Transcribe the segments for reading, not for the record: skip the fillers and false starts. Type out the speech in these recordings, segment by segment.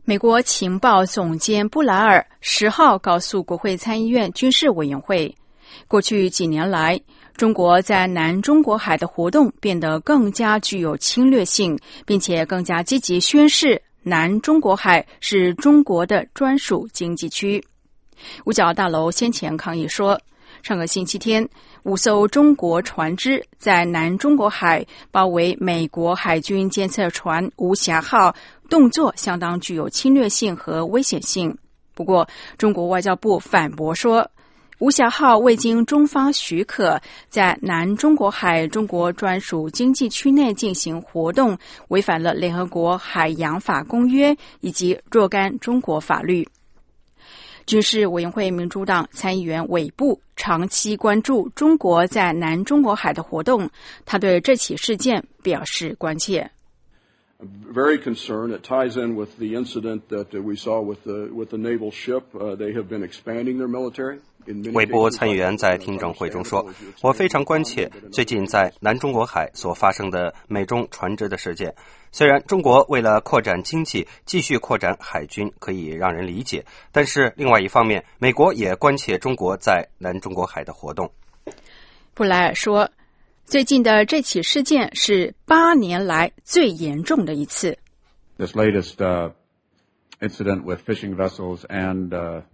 美国情报总监布莱尔10号告诉国会参议院军事委员会，过去几年来，中国在南中国海的活动变得更加具有侵略性，并且更加积极宣示南中国海是中国的专属经济区。五角大楼先前抗议说，上个星期天5艘中国船只在南中国海包围美国海军监测船无暇号，动作相当具有侵略性和危险性。不过，中国外交部反驳说，无暇号未经中方许可在南中国海中国专属经济区内进行活动，违反了联合国海洋法公约以及若干中国法律。军事委员会民主党参议员韦布长期关注中国在南中国海的活动，他对这起事件表示关切。 Very concerned. It ties in with the incident that we saw with the naval ship. They have been expanding their military. 韦伯参议员在听证会中说，我非常关切最近在南中国海所发生的美中船只的事件。虽然中国为了扩展经济继续扩展海军可以让人理解，但是另外一方面，美国也关切中国在南中国海的活动。 布莱尔说，最近的这起事件是8年来最严重的一次。 This latest incident with fishing vessels and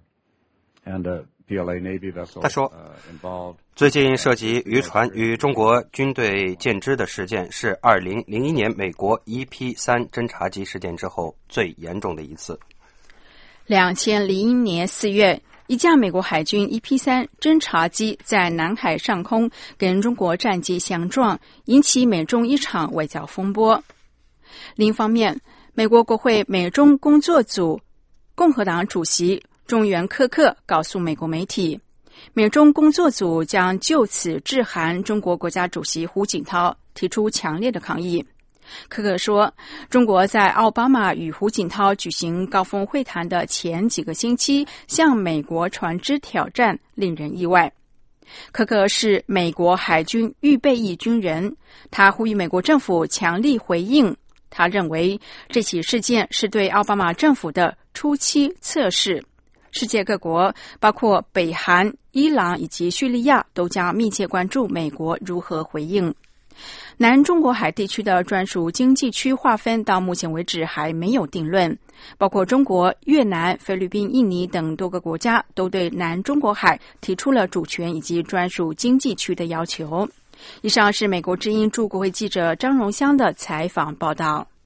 PLA Navy vessels. 他说，最近涉及渔船与中国军队舰只的事件是2001年美国 EP3 侦察机事件之后最严重的一次。 2001年4月，一架美国海军 EP3 侦察机在南海上空跟中国战机相撞，引起美中一场外交风波。另一方面，美国国会美中工作组共和党主席中原科克告诉美国媒体，美中工作组将就此致函中国国家主席胡锦涛，提出强烈的抗议。科克说，中国在奥巴马与胡锦涛举行高峰会谈的前几个星期向美国船只挑战，令人意外。科克是美国海军预备役军人，他呼吁美国政府强力回应。他认为这起事件是对奥巴马政府的初期测试。世界各国，包括北韩、伊朗以及叙利亚，都将密切关注美国如何回应。南中国海地区的专属经济区划分到目前为止还没有定论，包括中国、越南、菲律宾、印尼等多个国家都对南中国海提出了主权以及专属经济区的要求。以上是美国之音驻国会记者张荣香的采访报道。